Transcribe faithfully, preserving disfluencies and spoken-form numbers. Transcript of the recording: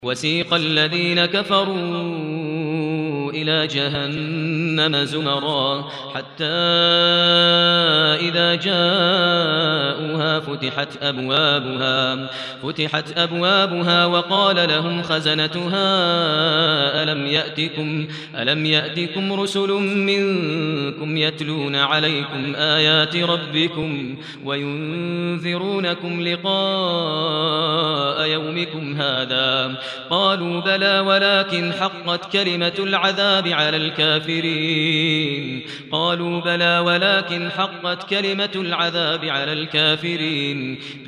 وسيق الذين كفروا إلى جهنم زمرا حتى إذا جاءوها فتحت أبوابها فتحت أبوابها وقال لهم خزنتها ألم يأتكم ألم يأتكم رسل منكم يتلون عليكم آيات ربكم وينذرونكم لقاء يومكم هذا قالوا بلى ولكن حقت كلمة العذاب على الكافرين قالوا بلى ولكن حقت كلمة العذاب على الكافرين